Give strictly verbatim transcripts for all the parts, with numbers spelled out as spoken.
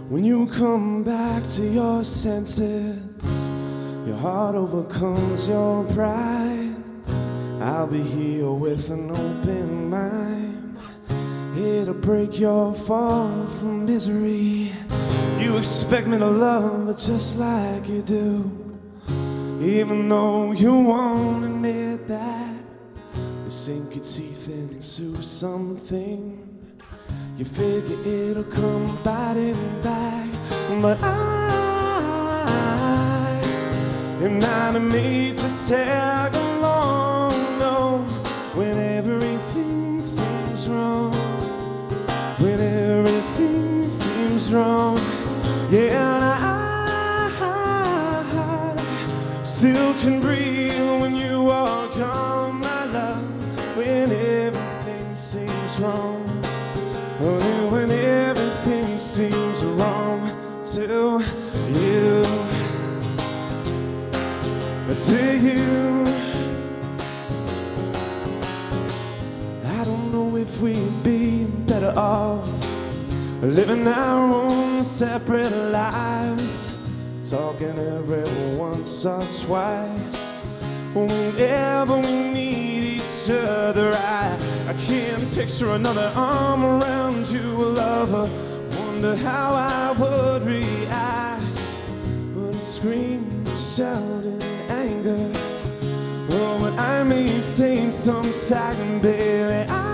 When you come back to your senses, your heart overcomes your pride. I'll be here with an open mind, here to break your fall from misery. You expect me to love, but just like you do, even though you won't admit that, you sink your teeth into something. You figure it'll come biting back, but I am not made to tag along, no. When everything seems wrong, when everything seems wrong, yeah, and I still can breathe when you walk on, my love. When everything seems wrong, only when everything seems wrong to you, to you. I don't know if we'd be better off living our own separate lives, talking every once or twice whenever we need each other. I, I can't picture another arm around you, lover. Wonder how I would react. Would I scream, shout in anger, or would I maintain some silence, baby? I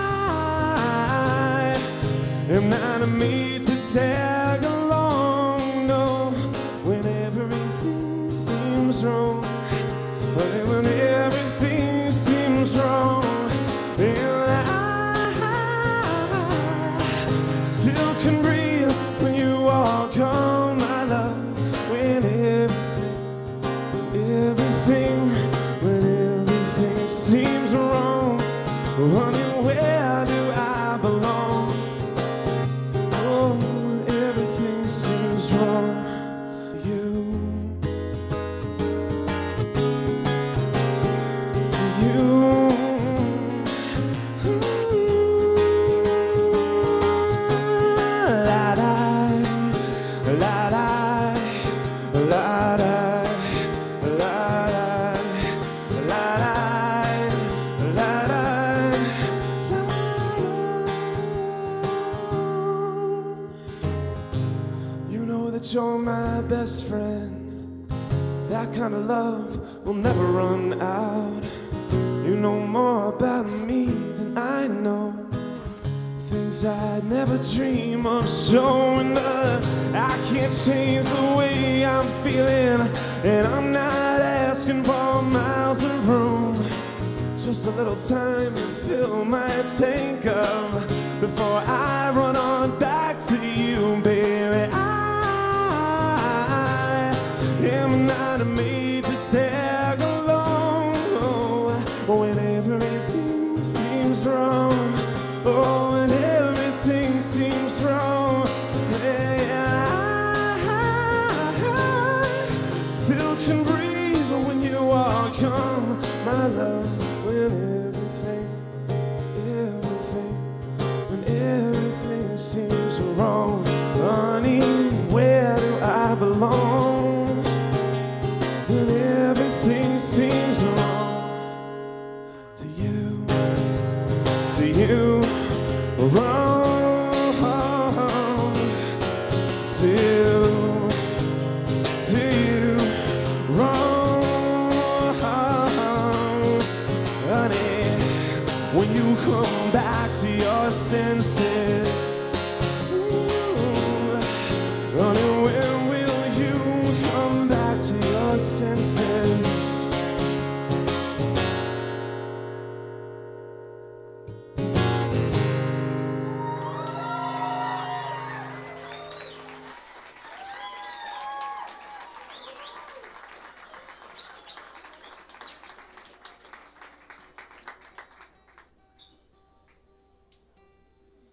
am not made to tag along, no. When everything seems wrong, when everything seems wrong, and I still can breathe when you walk on, my love. When everything, everything, when everything seems wrong, honey, where do I belong? Oh, when everything seems wrong, you. You know that you're my best friend. That kind of love will never run out. You know more about me than I know, things I'd never dream of showing, but I can't change the way I'm feeling, and I'm not asking for miles of room, just a little time to fill my tank up before I run on back to you, baby. I am not made to tag along, oh, when everything seems wrong, oh, when everything seems wrong, yeah, I still can breathe when you walk on, my love. When everything, everything, when everything seems wrong, honey, where do I belong? When everything seems wrong to you, to you, wrong to you, to you, wrong, honey. When you come back to your senses,